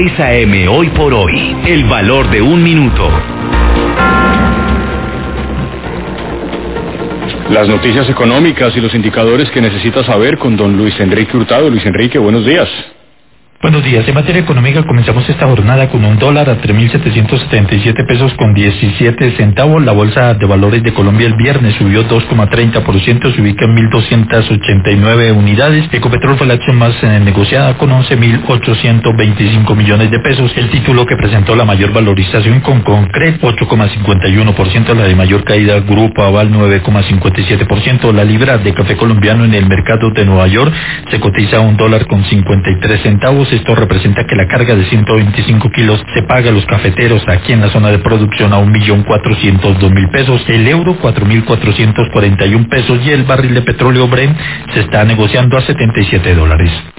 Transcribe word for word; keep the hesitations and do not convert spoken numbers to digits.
seis A M Hoy por Hoy, el valor de un minuto. Las noticias económicas y los indicadores que necesita saber con don Luis Enrique Hurtado. Luis Enrique, buenos días. Buenos días. En materia económica comenzamos esta jornada con un dólar a tres mil setecientos setenta y siete pesos con diecisiete centavos. La Bolsa de Valores de Colombia el viernes subió dos coma treinta por ciento, se ubica en mil doscientas ochenta y nueve unidades. Ecopetrol fue la acción más eh, negociada con once mil ochocientos veinticinco millones de pesos. El título que presentó la mayor valorización con Concret, ocho coma cincuenta y uno por ciento. La de mayor caída, Grupo Aval, nueve coma cincuenta y siete por ciento. La libra de café colombiano en el mercado de Nueva York se cotiza a un dólar con cincuenta y tres centavos. Esto representa que la carga de ciento veinticinco kilos se paga a los cafeteros aquí en la zona de producción a un millón cuatrocientos dos mil pesos. El euro, cuatro mil cuatrocientos cuarenta y un pesos, y el barril de petróleo Brent se está negociando a setenta y siete dólares.